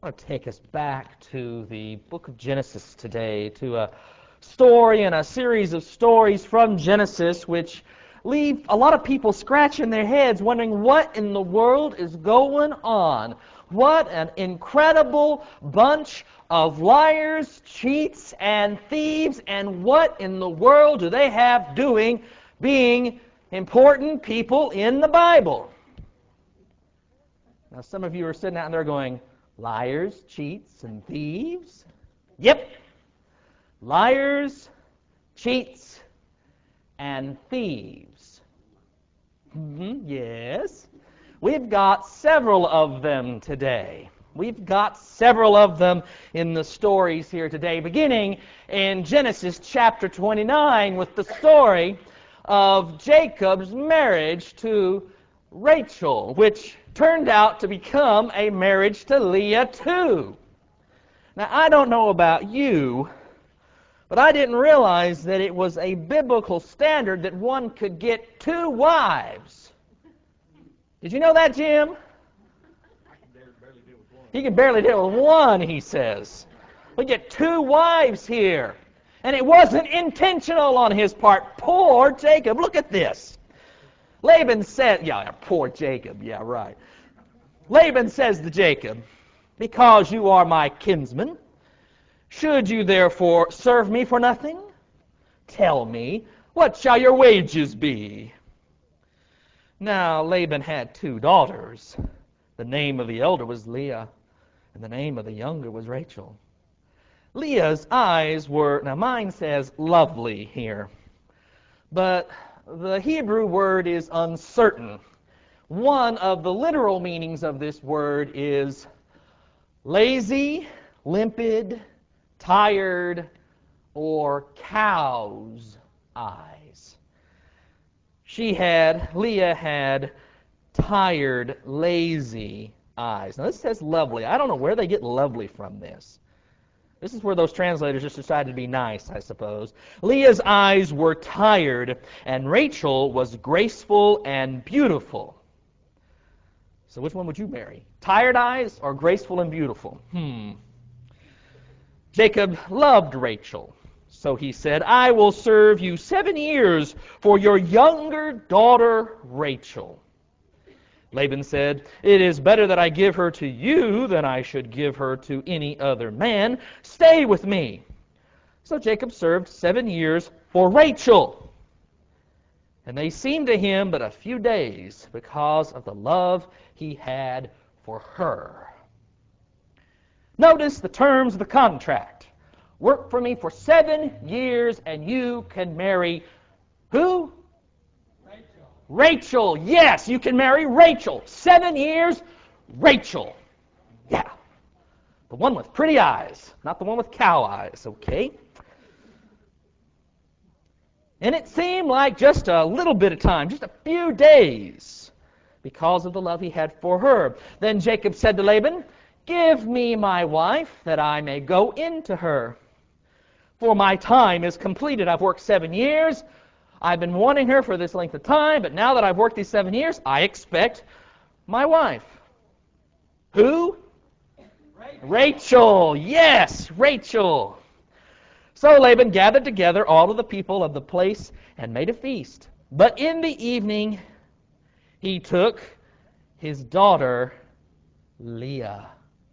want to take us back to the book of Genesis today, to a story and a series of stories from Genesis which leave a lot of people scratching their heads wondering what in the world is going on. What an incredible bunch of liars, cheats, and thieves, and what in the world do they have doing being important people in the Bible? Now, some of you are sitting out there going, liars, cheats, and thieves? Yep. Liars, cheats, and thieves. Yes. We've got several of them today. We've got several of them in the stories here today, beginning in Genesis chapter 29 with the story of Jacob's marriage to Rachel, which turned out to become a marriage to Leah too. Now, I don't know about you, but I didn't realize that it was a biblical standard that one could get two wives. Did you know that, Jim? He can barely deal with one, he says. We get two wives here. And it wasn't intentional on his part. Poor Jacob. Look at this. Laban said, poor Jacob, yeah, right. Laban says to Jacob, because you are my kinsman, should you therefore serve me for nothing? Tell me, what shall your wages be? Now Laban had two daughters. The name of the elder was Leah, and the name of the younger was Rachel. Leah's eyes were, now mine says lovely here, but the Hebrew word is uncertain. One of the literal meanings of this word is lazy, limpid, tired, or cow's eyes. Leah had tired, lazy eyes. Now this says lovely. I don't know where they get lovely from this. This is where those translators just decided to be nice, I suppose. Leah's eyes were tired, and Rachel was graceful and beautiful. So which one would you marry? Tired eyes or graceful and beautiful? Jacob loved Rachel, so he said, I will serve you 7 years for your younger daughter Rachel. Laban said, it is better that I give her to you than I should give her to any other man. Stay with me. So Jacob served 7 years for Rachel. And they seemed to him but a few days because of the love he had for her. Notice the terms of the contract. Work for me for 7 years and you can marry who? Rachel. Yes, you can marry Rachel. 7 years, Rachel. Yeah. The one with pretty eyes, not the one with cow eyes, okay? And it seemed like just a little bit of time, just a few days, because of the love he had for her. Then Jacob said to Laban, give me my wife that I may go into her. For my time is completed. I've worked 7 years. I've been wanting her for this length of time, but now that I've worked these 7 years, I expect my wife. Who? Rachel. Yes, Rachel. So Laban gathered together all of the people of the place and made a feast. But in the evening, he took his daughter Leah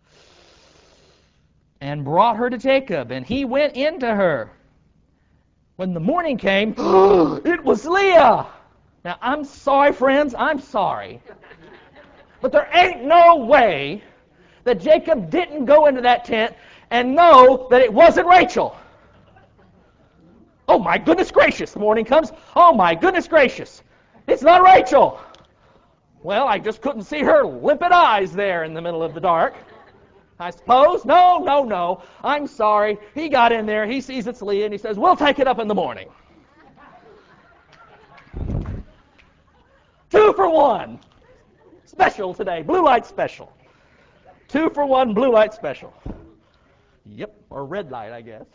and brought her to Jacob, and he went into her. When the morning came, it was Leah. Now, I'm sorry, friends, I'm sorry. But there ain't no way that Jacob didn't go into that tent and know that it wasn't Rachel. Oh, my goodness gracious, the morning comes. Oh, my goodness gracious, it's not Rachel. Well, I just couldn't see her limpid eyes there in the middle of the dark. I suppose. No. I'm sorry. He got in there. He sees it's Leah, and he says, we'll take it up in the morning. 2 for 1. Special today. Blue light special. 2 for 1 blue light special. Yep, or red light, I guess.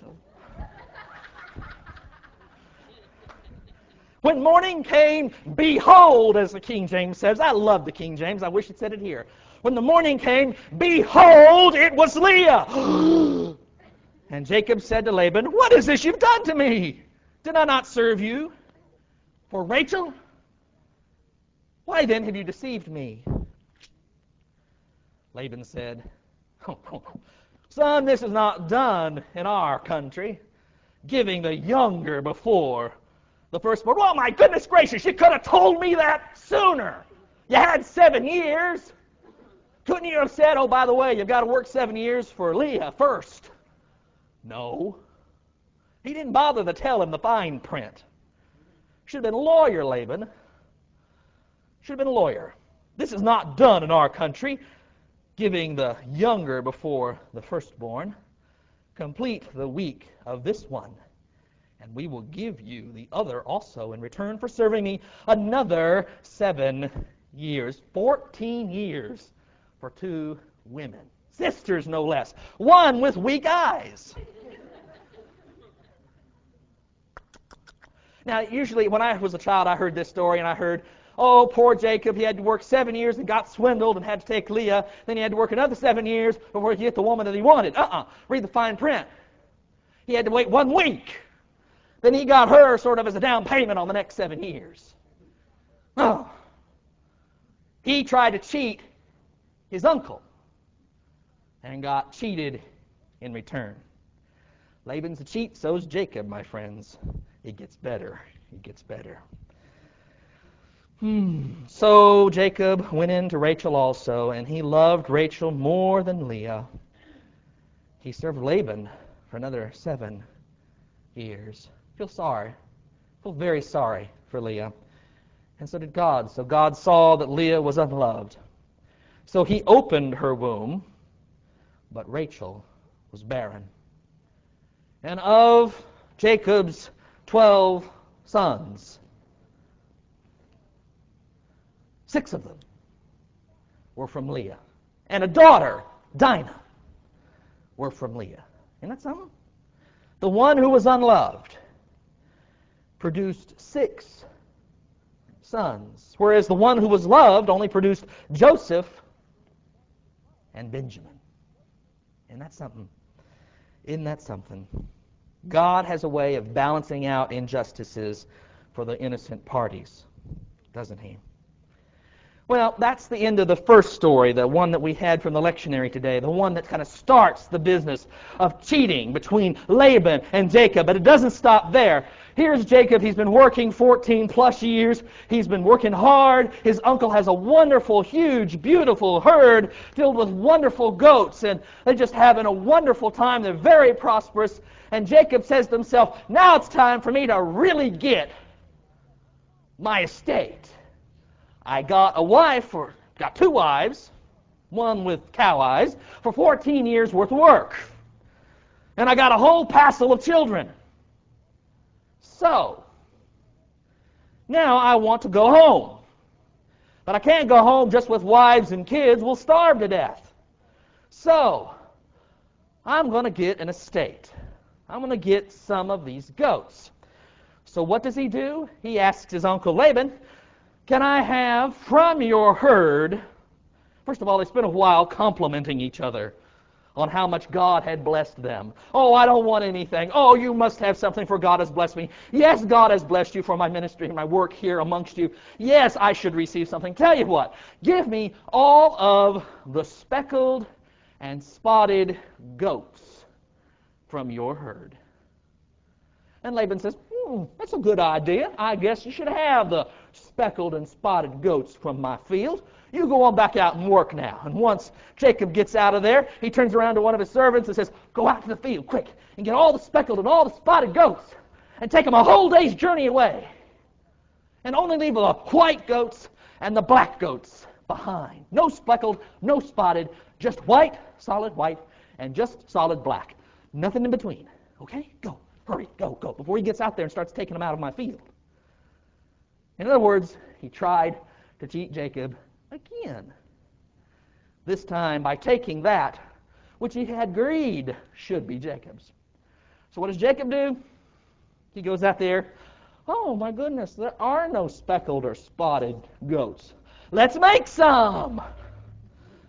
When morning came, behold, as the King James says. I love the King James. I wish it said it here. When the morning came, behold, it was Leah. And Jacob said to Laban, what is this you've done to me? Did I not serve you for Rachel? Why then have you deceived me? Laban said, son, this is not done in our country, giving the younger before the firstborn. Well, my goodness gracious, you could have told me that sooner. You had 7 years. Couldn't you have said, oh, by the way, you've got to work 7 years for Leah first? No. He didn't bother to tell him the fine print. Should have been a lawyer, Laban. Should have been a lawyer. This is not done in our country, giving the younger before the firstborn. Complete the week of this one, and we will give you the other also in return for serving me another 7 years. 14 years for 2 women. Sisters, no less. One with weak eyes. Now, usually when I was a child, I heard this story, and I heard, oh, poor Jacob, he had to work 7 years and got swindled and had to take Leah. Then he had to work another 7 years before he could get the woman that he wanted. Read the fine print. He had to wait 1 week. Then he got her sort of as a down payment on the next 7 years. Oh. He tried to cheat his uncle and got cheated in return. Laban's a cheat, so's Jacob, my friends. He gets better. He gets better. So Jacob went in to Rachel also, and he loved Rachel more than Leah. He served Laban for another 7 years. Feel sorry. Feel very sorry for Leah. And so did God. So God saw that Leah was unloved. So he opened her womb, but Rachel was barren. And of Jacob's 12 sons, 6 of them were from Leah. And a daughter, Dinah, were from Leah. Isn't that something? The one who was unloved produced 6 sons, whereas the one who was loved only produced Joseph and Benjamin. Isn't that something? Isn't that something? God has a way of balancing out injustices for the innocent parties, doesn't he? Well, that's the end of the first story, the one that we had from the lectionary today, the one that kind of starts the business of cheating between Laban and Jacob. But it doesn't stop there. Here's Jacob. He's been working 14 plus years. He's been working hard. His uncle has a wonderful, huge, beautiful herd filled with wonderful goats, and they're just having a wonderful time. They're very prosperous. And Jacob says to himself, now it's time for me to really get my estate. I got a wife, or got 2 wives, one with cow eyes, for 14 years worth of work. And I got a whole passel of children. So, now I want to go home. But I can't go home just with wives and kids. We'll starve to death. So, I'm going to get an estate. I'm going to get some of these goats. So what does he do? He asks his uncle Laban, can I have from your herd? First of all, they spent a while complimenting each other on how much God had blessed them. Oh, I don't want anything. Oh, you must have something, for God has blessed me. Yes, God has blessed you for my ministry and my work here amongst you. Yes, I should receive something. Tell you what, give me all of the speckled and spotted goats from your herd. And Laban says, that's a good idea. I guess you should have the speckled and spotted goats from my field. You go on back out and work now. And once Jacob gets out of there, he turns around to one of his servants and says, go out to the field, quick, and get all the speckled and all the spotted goats, and take them a whole day's journey away. And only leave the white goats and the black goats behind. No speckled, no spotted, just white, solid white, and just solid black. Nothing in between. Okay? Go. Hurry, go. Before he gets out there and starts taking them out of my field. In other words, he tried to cheat Jacob again. This time by taking that which he had agreed should be Jacob's. So what does Jacob do? He goes out there. Oh my goodness, there are no speckled or spotted goats. Let's make some.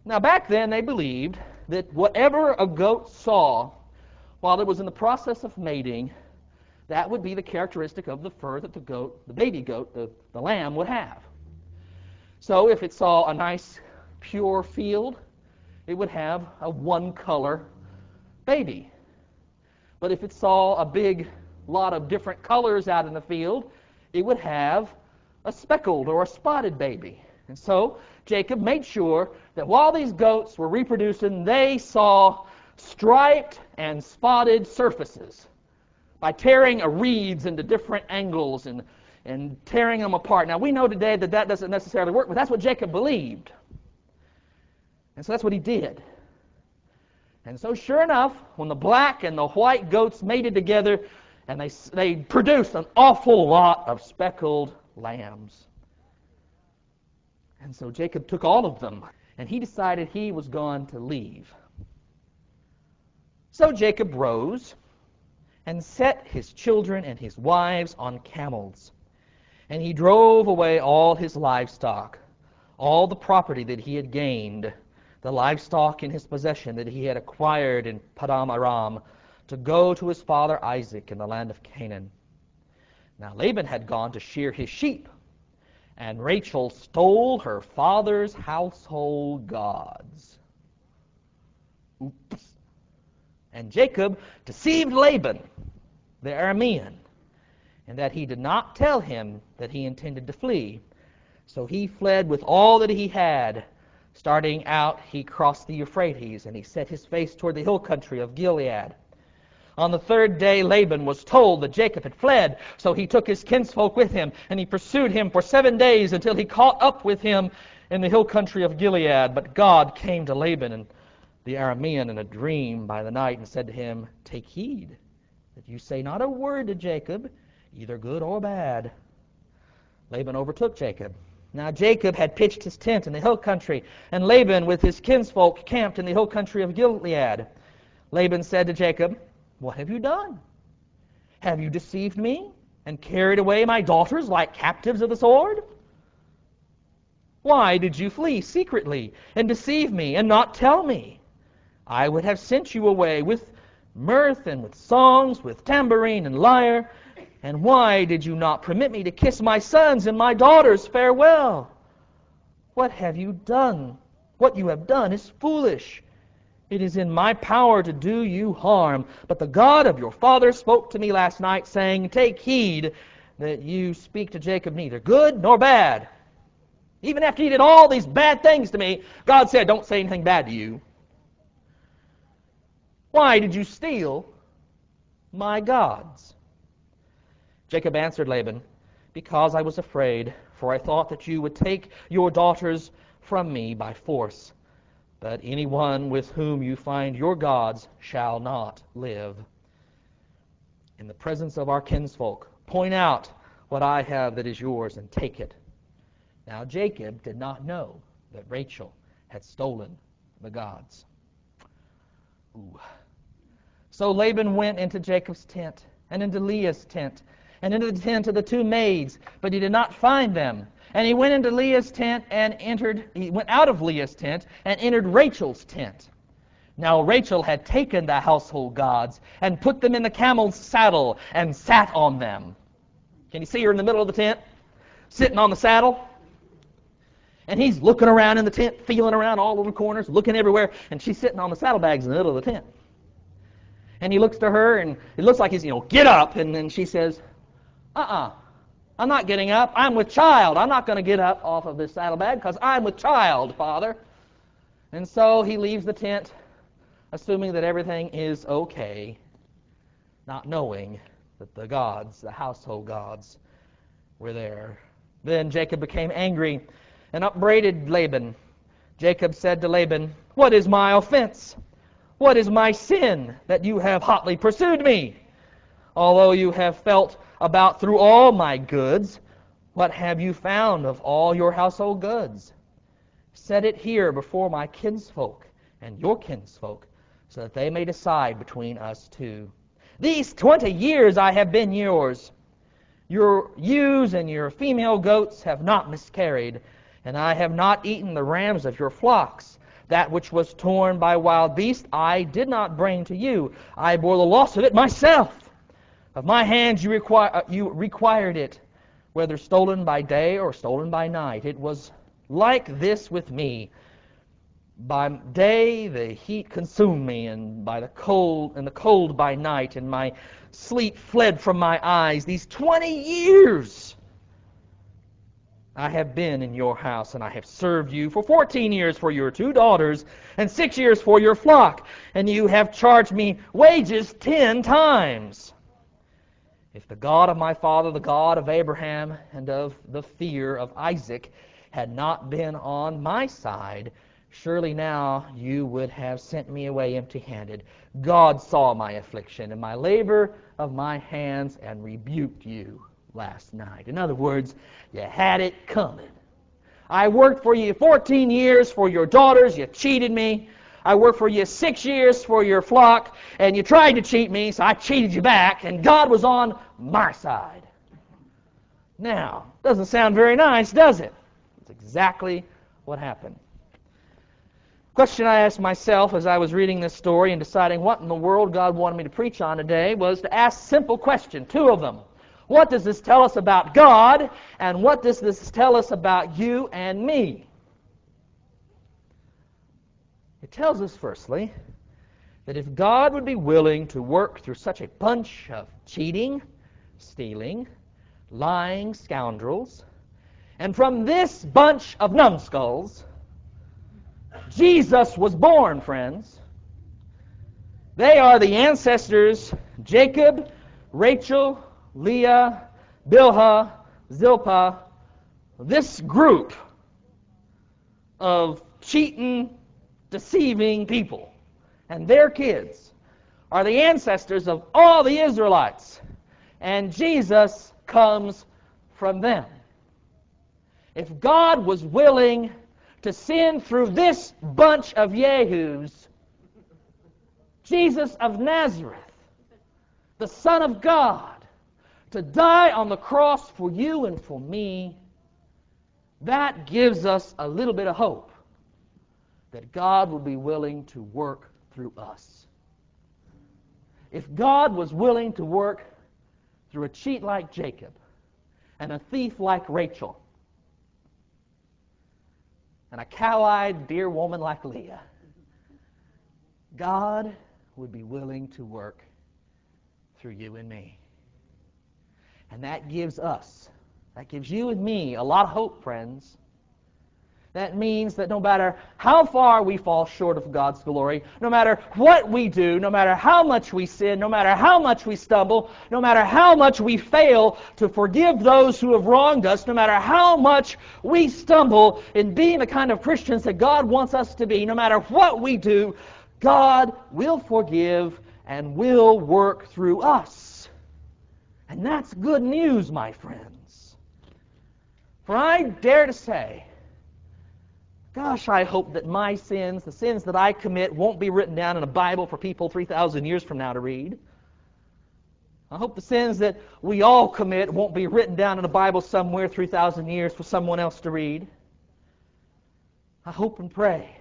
Now back then they believed that whatever a goat saw while it was in the process of mating, that would be the characteristic of the fur that the baby goat, the lamb, would have. So if it saw a nice, pure field, it would have a one-color baby. But if it saw a big lot of different colors out in the field, it would have a speckled or a spotted baby. And so Jacob made sure that while these goats were reproducing, they saw striped and spotted surfaces by tearing reeds into different angles and tearing them apart. Now, we know today that that doesn't necessarily work, but that's what Jacob believed. And so that's what he did. And so sure enough, when the black and the white goats mated together, and they produced an awful lot of speckled lambs. And so Jacob took all of them, and he decided he was going to leave. So Jacob rose and set his children and his wives on camels. And he drove away all his livestock, all the property that he had gained, the livestock in his possession that he had acquired in Paddan Aram, to go to his father Isaac in the land of Canaan. Now Laban had gone to shear his sheep, and Rachel stole her father's household gods. Oops. And Jacob deceived Laban, the Aramean, in that he did not tell him that he intended to flee. So he fled with all that he had. Starting out, he crossed the Euphrates, and he set his face toward the hill country of Gilead. On the third day, Laban was told that Jacob had fled, so he took his kinsfolk with him, and he pursued him for 7 days until he caught up with him in the hill country of Gilead. But God came to Laban and the Aramean in a dream by the night and said to him, "Take heed that you say not a word to Jacob, either good or bad." Laban overtook Jacob. Now Jacob had pitched his tent in the hill country, and Laban with his kinsfolk camped in the hill country of Gilead. Laban said to Jacob, "What have you done? Have you deceived me and carried away my daughters like captives of the sword? Why did you flee secretly and deceive me and not tell me? I would have sent you away with mirth and with songs, with tambourine and lyre. And why did you not permit me to kiss my sons and my daughters farewell? What have you done? What you have done is foolish. It is in my power to do you harm. But the God of your father spoke to me last night, saying, 'Take heed that you speak to Jacob neither good nor bad.'" Even after he did all these bad things to me, God said, "Don't say anything bad to you." "Why did you steal my gods?" Jacob answered Laban, "Because I was afraid, for I thought that you would take your daughters from me by force. But anyone with whom you find your gods shall not live. In the presence of our kinsfolk, point out what I have that is yours and take it." Now Jacob did not know that Rachel had stolen the gods. Ooh. So Laban went into Jacob's tent, and into Leah's tent, and into the tent of the 2 maids, but he did not find them. And he went into Leah's tent and he went out of Leah's tent and entered Rachel's tent. Now Rachel had taken the household gods and put them in the camel's saddle and sat on them. Can you see her in the middle of the tent, sitting on the saddle? And he's looking around in the tent, feeling around all over the corners, looking everywhere, and she's sitting on the saddlebags in the middle of the tent. And he looks to her, and it looks like he's, "Get up." And then she says, I'm not getting up. I'm with child. I'm not going to get up off of this saddlebag because I'm with child, Father. And so he leaves the tent, assuming that everything is okay, not knowing that the gods, the household gods, were there. Then Jacob became angry and upbraided Laban. Jacob said to Laban, "What is my offense? What is my sin that you have hotly pursued me? Although you have felt about through all my goods, what have you found of all your household goods? Set it here before my kinsfolk and your kinsfolk, so that they may decide between us two. These 20 years I have been yours. Your ewes and your female goats have not miscarried, and I have not eaten the rams of your flocks. That which was torn by wild beasts I did not bring to you. I bore the loss of it myself. Of my hands you required it, whether stolen by day or stolen by night. It was like this with me. By day the heat consumed me, and the cold by night, and my sleep fled from my eyes. These 20 years I have been in your house, and I have served you for 14 years for your 2 daughters, and 6 years for your flock, and you have charged me wages 10 times. If the God of my father, the God of Abraham, and of the fear of Isaac, had not been on my side, surely now you would have sent me away empty-handed. God saw my affliction and my labor of my hands and rebuked you last night. In other words, you had it coming. I worked for you 14 years for your daughters. You cheated me. I worked for you 6 years for your flock, and you tried to cheat me, so I cheated you back, and God was on my side. Now, doesn't sound very nice, does it? It's exactly what happened. Question I asked myself as I was reading this story and deciding what in the world God wanted me to preach on today was to ask a simple question, 2 of them. What does this tell us about God, and what does this tell us about you and me? It tells us, firstly, that if God would be willing to work through such a bunch of cheating, stealing, lying scoundrels, and from this bunch of numbskulls, Jesus was born, friends. They are the ancestors, Jacob, Rachel, Leah, Bilhah, Zilpah. This group of cheating, deceiving people and their kids are the ancestors of all the Israelites, and Jesus comes from them. If God was willing to send through this bunch of yahoos Jesus of Nazareth, the Son of God, to die on the cross for you and for me, that gives us a little bit of hope that God will be willing to work through us. If God was willing to work through a cheat like Jacob and a thief like Rachel and a cow-eyed dear woman like Leah, God would be willing to work through you and me. And that gives you and me a lot of hope, friends. That means that no matter how far we fall short of God's glory, no matter what we do, no matter how much we sin, no matter how much we stumble, no matter how much we fail to forgive those who have wronged us, no matter how much we stumble in being the kind of Christians that God wants us to be, no matter what we do, God will forgive and will work through us. And that's good news, my friends. For I dare to say, gosh, I hope that my sins, the sins that I commit, won't be written down in a Bible for people 3,000 years from now to read. I hope the sins that we all commit won't be written down in a Bible somewhere 3,000 years for someone else to read. I hope and pray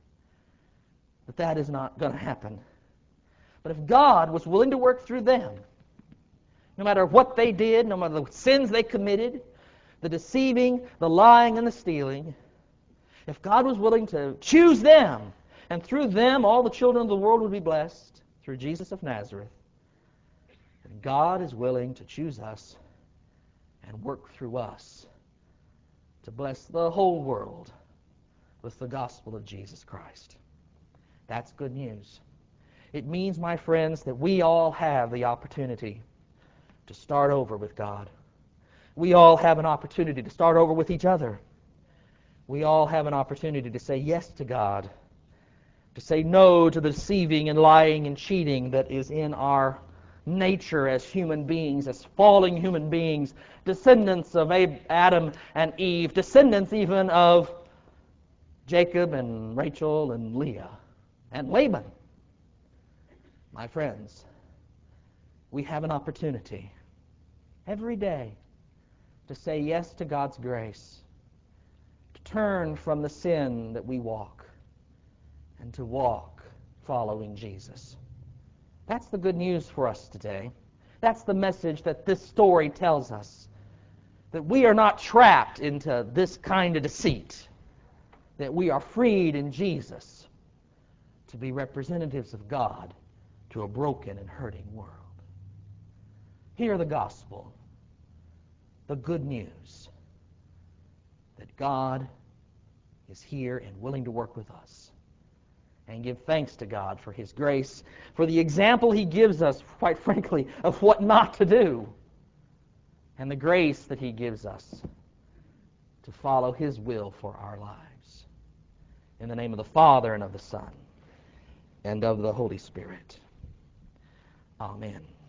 that that is not going to happen. But if God was willing to work through them, no matter what they did, no matter the sins they committed, the deceiving, the lying, and the stealing, if God was willing to choose them, and through them all the children of the world would be blessed, through Jesus of Nazareth, then God is willing to choose us and work through us to bless the whole world with the gospel of Jesus Christ. That's good news. It means, my friends, that we all have the opportunity to start over with God. We all have an opportunity to start over with each other. We all have an opportunity to say yes to God, to say no to the deceiving and lying and cheating that is in our nature as human beings, as falling human beings, descendants of Adam and Eve, descendants even of Jacob and Rachel and Leah and Laban. My friends, we have an opportunity every day to say yes to God's grace, to turn from the sin that we walk, and to walk following Jesus. That's the good news for us today. That's the message that this story tells us, that we are not trapped into this kind of deceit, that we are freed in Jesus to be representatives of God to a broken and hurting world. Hear the gospel, the good news that God is here and willing to work with us. And give thanks to God for His grace, for the example He gives us, quite frankly, of what not to do, and the grace that He gives us to follow His will for our lives. In the name of the Father, and of the Son, and of the Holy Spirit. Amen.